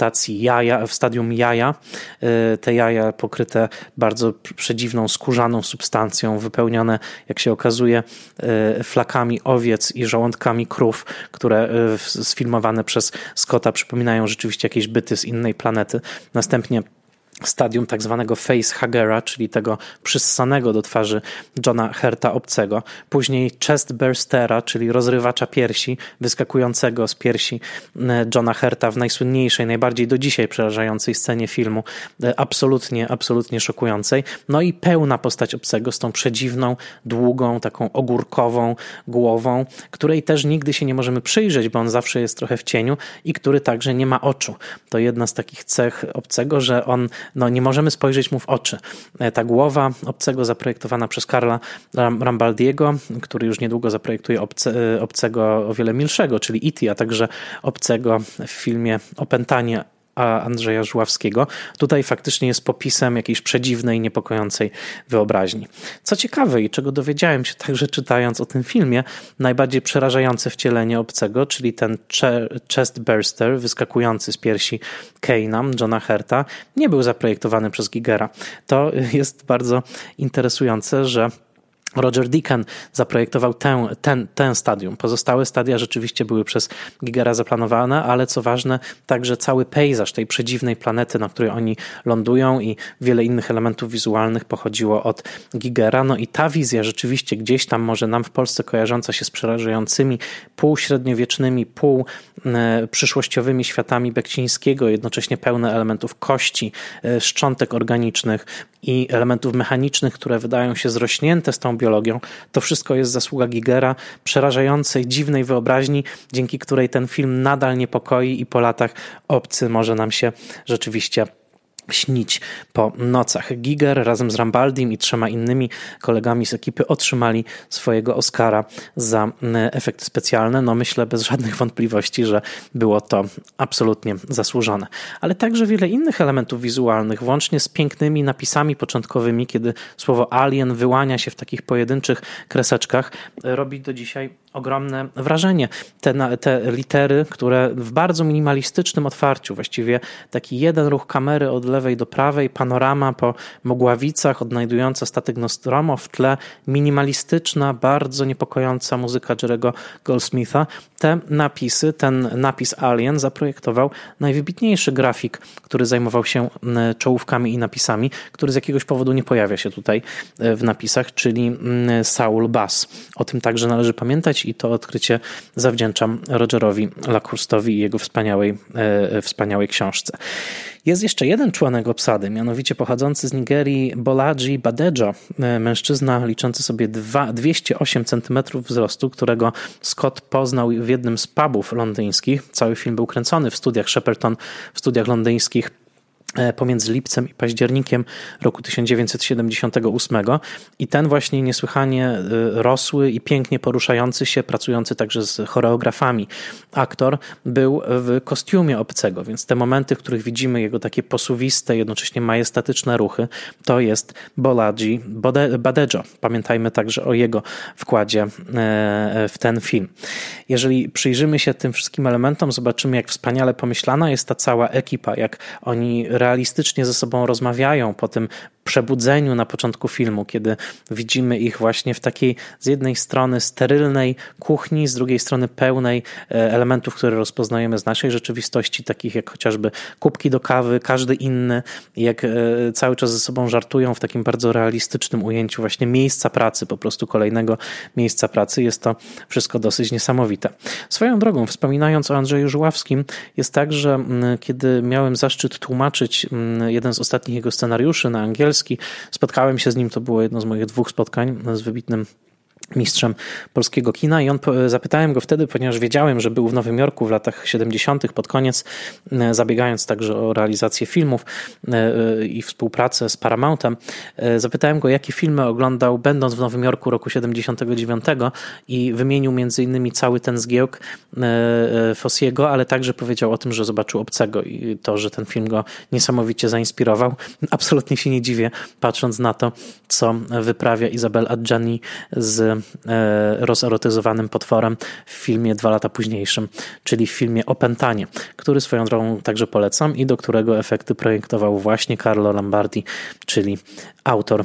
W stadium jaja, te jaja pokryte bardzo przedziwną, skórzaną substancją, wypełnione, jak się okazuje, flakami owiec i żołądkami krów, które sfilmowane przez Scotta przypominają rzeczywiście jakieś byty z innej planety. Następnie stadium tak zwanego facehuggera, czyli tego przyssanego do twarzy Johna Hurta obcego. Później chestburstera, czyli rozrywacza piersi, wyskakującego z piersi Johna Hurta w najsłynniejszej, najbardziej do dzisiaj przerażającej scenie filmu, absolutnie szokującej. I pełna postać obcego z tą przedziwną, długą, taką ogórkową głową, której też nigdy się nie możemy przyjrzeć, bo on zawsze jest trochę w cieniu i który także nie ma oczu. To jedna z takich cech obcego, że on nie możemy spojrzeć mu w oczy. Ta głowa obcego zaprojektowana przez Carla Rambaldiego, który już niedługo zaprojektuje obcego o wiele milszego, czyli E.T., a także obcego w filmie Opętanie Andrzeja Żuławskiego. Tutaj faktycznie jest popisem jakiejś przedziwnej, niepokojącej wyobraźni. Co ciekawe i czego dowiedziałem się także czytając o tym filmie, najbardziej przerażające wcielenie obcego, czyli ten chestburster wyskakujący z piersi Kane'a, Johna Hurta, nie był zaprojektowany przez Gigera. To jest bardzo interesujące, że Roger Deakins zaprojektował ten stadium. Pozostałe stadia rzeczywiście były przez Gigera zaplanowane, ale co ważne, także cały pejzaż tej przedziwnej planety, na której oni lądują i wiele innych elementów wizualnych pochodziło od Gigera. I ta wizja rzeczywiście gdzieś tam może nam w Polsce kojarząca się z przerażającymi półśredniowiecznymi, przyszłościowymi światami Bekcińskiego, jednocześnie pełne elementów kości, szczątek organicznych i elementów mechanicznych, które wydają się zrośnięte z tą biologią. To wszystko jest zasługa Gigera, przerażającej, dziwnej wyobraźni, dzięki której ten film nadal niepokoi i po latach obcy może nam się rzeczywiście śnić po nocach. Giger razem z Rambaldim i 3 innymi kolegami z ekipy otrzymali swojego Oscara za efekty specjalne. Myślę bez żadnych wątpliwości, że było to absolutnie zasłużone. Ale także wiele innych elementów wizualnych, włącznie z pięknymi napisami początkowymi, kiedy słowo alien wyłania się w takich pojedynczych kreseczkach, robi do dzisiaj ogromne wrażenie. Te litery, które w bardzo minimalistycznym otwarciu, właściwie taki jeden ruch kamery od lewej do prawej, panorama po Mgławicach odnajdująca statek Nostromo, w tle minimalistyczna, bardzo niepokojąca muzyka Jerry'ego Goldsmitha. Te napisy, ten napis Alien zaprojektował najwybitniejszy grafik, który zajmował się czołówkami i napisami, który z jakiegoś powodu nie pojawia się tutaj w napisach, czyli Saul Bass. O tym także należy pamiętać i to odkrycie zawdzięczam Rogerowi Lacourstowi i jego wspaniałej książce. Jest jeszcze jeden członek obsady, mianowicie pochodzący z Nigerii Bolaji Badejo, mężczyzna liczący sobie 208 cm wzrostu, którego Scott poznał w jednym z pubów londyńskich. Cały film był kręcony w studiach Shepperton, w studiach londyńskich pomiędzy lipcem i październikiem roku 1978 i ten właśnie niesłychanie rosły i pięknie poruszający się, pracujący także z choreografami aktor był w kostiumie obcego, więc te momenty, w których widzimy jego takie posuwiste, jednocześnie majestatyczne ruchy, to jest Bolaji Badejo. Pamiętajmy także o jego wkładzie w ten film. Jeżeli przyjrzymy się tym wszystkim elementom, zobaczymy, jak wspaniale pomyślana jest ta cała ekipa, jak oni realistycznie ze sobą rozmawiają po tym przebudzeniu na początku filmu, kiedy widzimy ich właśnie w takiej z jednej strony sterylnej kuchni, z drugiej strony pełnej elementów, które rozpoznajemy z naszej rzeczywistości, takich jak chociażby kubki do kawy, każdy inny, jak cały czas ze sobą żartują w takim bardzo realistycznym ujęciu właśnie miejsca pracy, po prostu kolejnego miejsca pracy. Jest to wszystko dosyć niesamowite. Swoją drogą, wspominając o Andrzeju Żuławskim, jest tak, że kiedy miałem zaszczyt tłumaczyć jeden z ostatnich jego scenariuszy na angielski, spotkałem się z nim, to było jedno z moich 2 spotkań z wybitnym mistrzem polskiego kina i zapytałem go wtedy, ponieważ wiedziałem, że był w Nowym Jorku w latach 70. pod koniec, zabiegając także o realizację filmów i współpracę z Paramountem, zapytałem go, jakie filmy oglądał będąc w Nowym Jorku roku 79 i wymienił między innymi cały ten zgiełk Fossiego, ale także powiedział o tym, że zobaczył Obcego i to, że ten film go niesamowicie zainspirował. Absolutnie się nie dziwię, patrząc na to, co wyprawia Isabelle Adjani z rozerotyzowanym potworem w filmie 2 lata późniejszym, czyli w filmie Opętanie, który swoją drogą także polecam i do którego efekty projektował właśnie Carlo Lombardi, czyli autor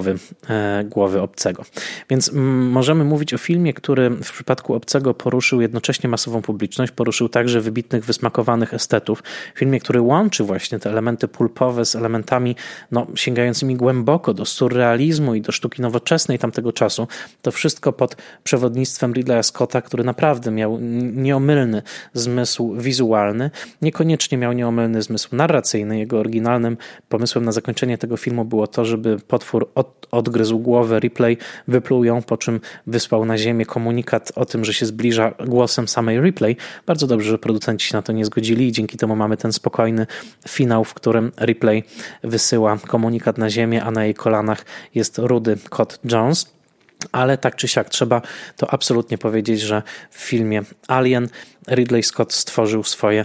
Głowy Obcego. Więc możemy mówić o filmie, który w przypadku Obcego poruszył jednocześnie masową publiczność, poruszył także wybitnych, wysmakowanych estetów. Filmie, który łączy właśnie te elementy pulpowe z elementami sięgającymi głęboko do surrealizmu i do sztuki nowoczesnej tamtego czasu. To wszystko pod przewodnictwem Ridleya Scotta, który naprawdę miał nieomylny zmysł wizualny, niekoniecznie miał nieomylny zmysł narracyjny. Jego oryginalnym pomysłem na zakończenie tego filmu było to, żeby potwór odgryzł głowę, Ripley wypluł ją, po czym wysłał na ziemię komunikat o tym, że się zbliża głosem samej Ripley. Bardzo dobrze, że producenci się na to nie zgodzili i dzięki temu mamy ten spokojny finał, w którym Ripley wysyła komunikat na ziemię, a na jej kolanach jest rudy kot Jones. Ale tak czy siak trzeba to absolutnie powiedzieć, że w filmie Alien Ridley Scott stworzył swoje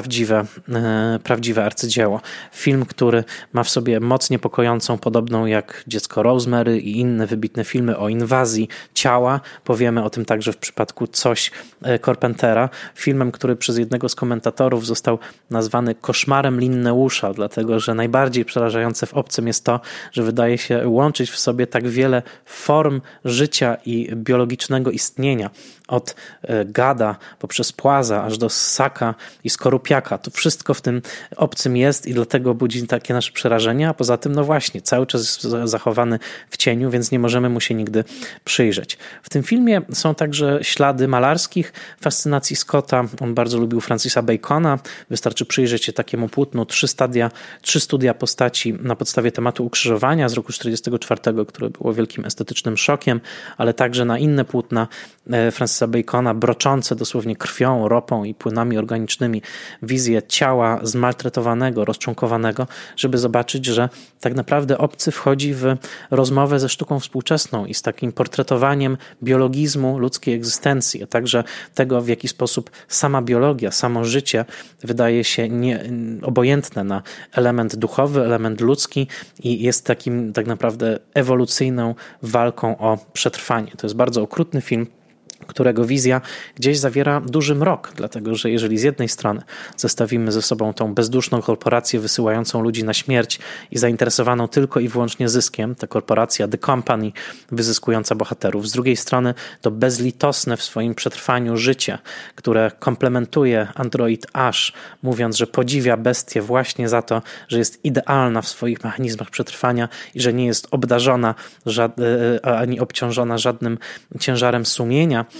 prawdziwe arcydzieło. Film, który ma w sobie moc niepokojącą, podobną jak Dziecko Rosemary i inne wybitne filmy o inwazji ciała. Powiemy o tym także w przypadku Coś Carpentera. Filmem, który przez jednego z komentatorów został nazwany koszmarem Linneusza, dlatego że najbardziej przerażające w Obcym jest to, że wydaje się łączyć w sobie tak wiele form życia i biologicznego istnienia. Od gada poprzez płaza aż do ssaka i skorupiaka. To wszystko w tym Obcym jest i dlatego budzi takie nasze przerażenie, a poza tym właśnie cały czas jest zachowany w cieniu, więc nie możemy mu się nigdy przyjrzeć. W tym filmie są także ślady malarskich fascynacji Scotta. On bardzo lubił Francisa Bacona. Wystarczy przyjrzeć się takiemu płótnu 3 studia postaci na podstawie tematu ukrzyżowania z roku 1944, które było wielkim estetycznym szokiem, ale także na inne płótna Francisa Bacona, broczące dosłownie krwią, ropą i płynami organicznymi wizję ciała zmaltretowanego, rozczłonkowanego, żeby zobaczyć, że tak naprawdę Obcy wchodzi w rozmowę ze sztuką współczesną i z takim portretowaniem biologizmu ludzkiej egzystencji, a także tego, w jaki sposób sama biologia, samo życie wydaje się obojętne na element duchowy, element ludzki i jest takim tak naprawdę ewolucyjną walką o przetrwanie. To jest bardzo okrutny film, którego wizja gdzieś zawiera duży mrok, dlatego że jeżeli z jednej strony zestawimy ze sobą tą bezduszną korporację wysyłającą ludzi na śmierć i zainteresowaną tylko i wyłącznie zyskiem, ta korporacja The Company wyzyskująca bohaterów, z drugiej strony to bezlitosne w swoim przetrwaniu życie, które komplementuje android Ash, mówiąc, że podziwia bestię właśnie za to, że jest idealna w swoich mechanizmach przetrwania i że nie jest obdarzona ani obciążona żadnym ciężarem sumienia,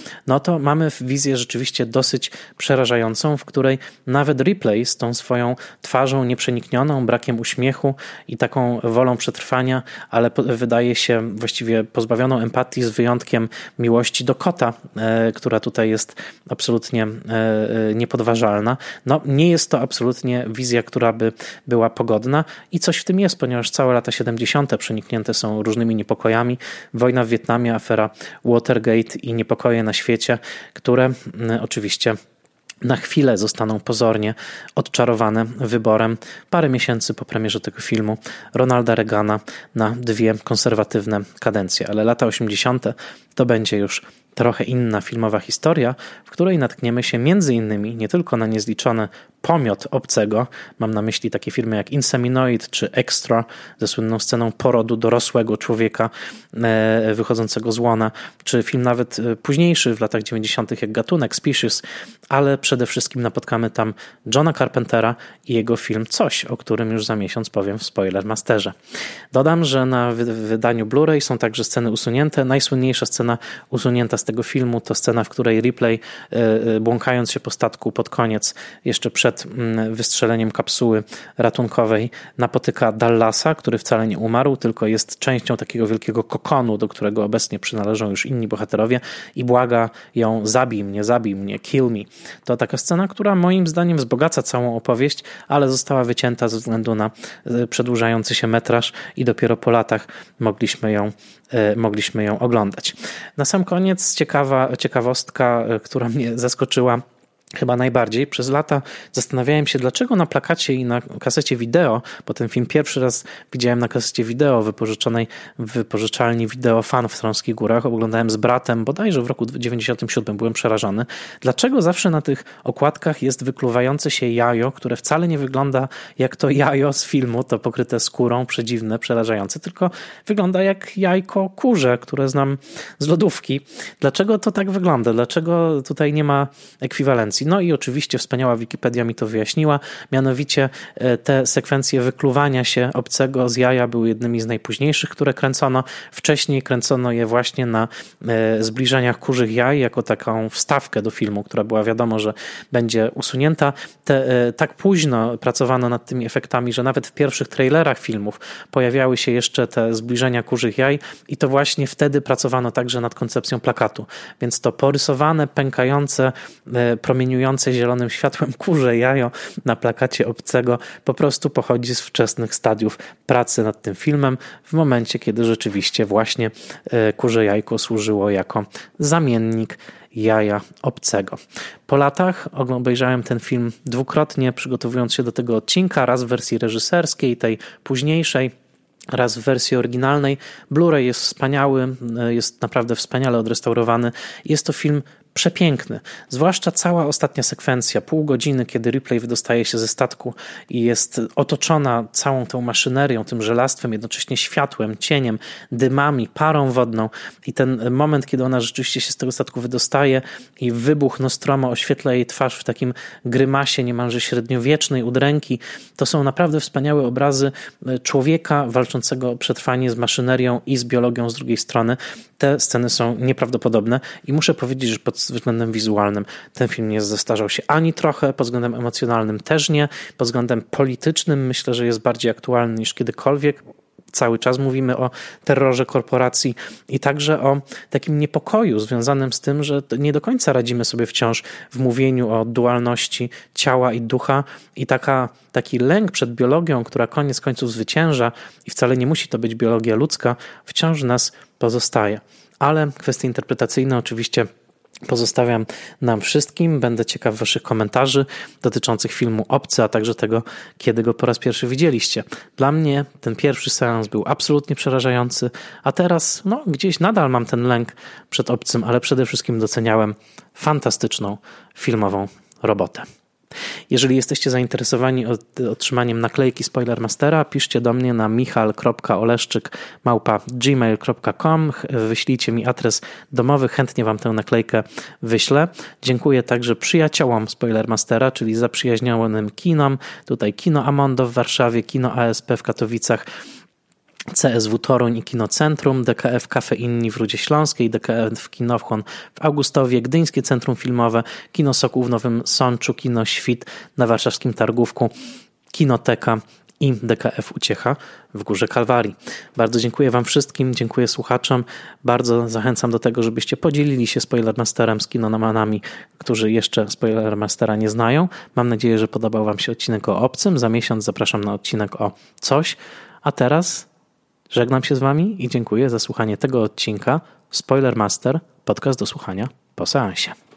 no to mamy wizję rzeczywiście dosyć przerażającą, w której nawet Ripley z tą swoją twarzą nieprzeniknioną, brakiem uśmiechu i taką wolą przetrwania, ale wydaje się właściwie pozbawioną empatii z wyjątkiem miłości do kota, która tutaj jest absolutnie niepodważalna. No, nie jest to absolutnie wizja, która by była pogodna i coś w tym jest, ponieważ całe lata 70. przeniknięte są różnymi niepokojami. Wojna w Wietnamie, afera Watergate i niepokoje na świecie, które oczywiście na chwilę zostaną pozornie odczarowane wyborem parę miesięcy po premierze tego filmu Ronalda Reagana na 2 konserwatywne kadencje. Ale lata 80. to będzie już trochę inna filmowa historia, w której natkniemy się między innymi nie tylko na niezliczony pomiot obcego, mam na myśli takie filmy jak Inseminoid czy Extra ze słynną sceną porodu dorosłego człowieka wychodzącego z łona, czy film nawet późniejszy w latach 90. jak Gatunek, Species, ale przede wszystkim napotkamy tam Johna Carpentera i jego film Coś, o którym już za miesiąc powiem w Spoilermasterze. Dodam, że na wydaniu Blu-ray są także sceny usunięte. Najsłynniejsza scena usunięta z tego filmu to scena, w której Ripley, błąkając się po statku pod koniec, jeszcze przed wystrzeleniem kapsuły ratunkowej, napotyka Dallasa, który wcale nie umarł, tylko jest częścią takiego wielkiego kokonu, do którego obecnie przynależą już inni bohaterowie i błaga ją: zabij mnie, kill me. To taka scena, która moim zdaniem wzbogaca całą opowieść, ale została wycięta ze względu na przedłużający się metraż i dopiero po latach mogliśmy ją oglądać. Na sam koniec ciekawostka, która mnie zaskoczyła chyba najbardziej. Przez lata zastanawiałem się, dlaczego na plakacie i na kasecie wideo, bo ten film pierwszy raz widziałem na kasecie wideo wypożyczonej w wypożyczalni Video Fan w Trąskich Górach. Oglądałem z bratem bodajże w roku 97. Byłem przerażony. Dlaczego zawsze na tych okładkach jest wykluwające się jajo, które wcale nie wygląda jak to jajo z filmu, to pokryte skórą, przedziwne, przerażające, tylko wygląda jak jajko kurze, które znam z lodówki. Dlaczego to tak wygląda? Dlaczego tutaj nie ma ekwiwalencji? No i oczywiście wspaniała Wikipedia mi to wyjaśniła, mianowicie te sekwencje wykluwania się obcego z jaja były jednymi z najpóźniejszych, które kręcono. Wcześniej kręcono je właśnie na zbliżeniach kurzych jaj, jako taką wstawkę do filmu, która była wiadomo, że będzie usunięta. Tak późno pracowano nad tymi efektami, że nawet w pierwszych trailerach filmów pojawiały się jeszcze te zbliżenia kurzych jaj i to właśnie wtedy pracowano także nad koncepcją plakatu. Więc to porysowane, pękające, promieniujące zielonym światłem kurze jajo na plakacie obcego po prostu pochodzi z wczesnych stadiów pracy nad tym filmem, w momencie, kiedy rzeczywiście właśnie kurze jajko służyło jako zamiennik jaja obcego. Po latach obejrzałem ten film dwukrotnie, przygotowując się do tego odcinka, raz w wersji reżyserskiej, tej późniejszej, raz w wersji oryginalnej. Blu-ray jest wspaniały, jest naprawdę wspaniale odrestaurowany. Jest to film przepiękny. Zwłaszcza cała ostatnia sekwencja, pół godziny, kiedy Ripley wydostaje się ze statku i jest otoczona całą tą maszynerią, tym żelastwem, jednocześnie światłem, cieniem, dymami, parą wodną i ten moment, kiedy ona rzeczywiście się z tego statku wydostaje i wybuch Nostromo oświetla jej twarz w takim grymasie niemalże średniowiecznej udręki, to są naprawdę wspaniałe obrazy człowieka walczącego o przetrwanie z maszynerią i z biologią z drugiej strony. Te sceny są nieprawdopodobne i muszę powiedzieć, że pod względem wizualnym ten film nie zestarzał się ani trochę, pod względem emocjonalnym też nie, pod względem politycznym myślę, że jest bardziej aktualny niż kiedykolwiek. Cały czas mówimy o terrorze korporacji i także o takim niepokoju związanym z tym, że nie do końca radzimy sobie wciąż w mówieniu o dualności ciała i ducha i taki lęk przed biologią, która koniec końców zwycięża i wcale nie musi to być biologia ludzka, wciąż w nas pozostaje. Ale kwestie interpretacyjne oczywiście pozostawiam nam wszystkim. Będę ciekaw waszych komentarzy dotyczących filmu Obcy, a także tego, kiedy go po raz pierwszy widzieliście. Dla mnie ten pierwszy seans był absolutnie przerażający, a teraz gdzieś nadal mam ten lęk przed Obcym, ale przede wszystkim doceniałem fantastyczną filmową robotę. Jeżeli jesteście zainteresowani otrzymaniem naklejki Spoilermastera, piszcie do mnie na michal.oleszczyk@gmail.com, wyślijcie mi adres domowy, chętnie wam tę naklejkę wyślę. Dziękuję także przyjaciołom Spoilermastera, czyli zaprzyjaźnionym kinom, tutaj Kino Amondo w Warszawie, Kino ASP w Katowicach, CSW Toruń i Kinocentrum, DKF Cafe Inni w Rudzie Śląskiej, DKF Kinowchłon w Augustowie, Gdyńskie Centrum Filmowe, Kino Sokół w Nowym Sączu, Kino Świt na warszawskim Targówku, Kinoteka i DKF Uciecha w Górze Kalwarii. Bardzo dziękuję Wam wszystkim, dziękuję słuchaczom. Bardzo zachęcam do tego, żebyście podzielili się Spoilermasterem z kinomanami, którzy jeszcze Spoilermastera nie znają. Mam nadzieję, że podobał Wam się odcinek o Obcym. Za miesiąc zapraszam na odcinek o Coś. A teraz żegnam się z Wami i dziękuję za słuchanie tego odcinka. Spoilermaster, podcast do słuchania po seansie.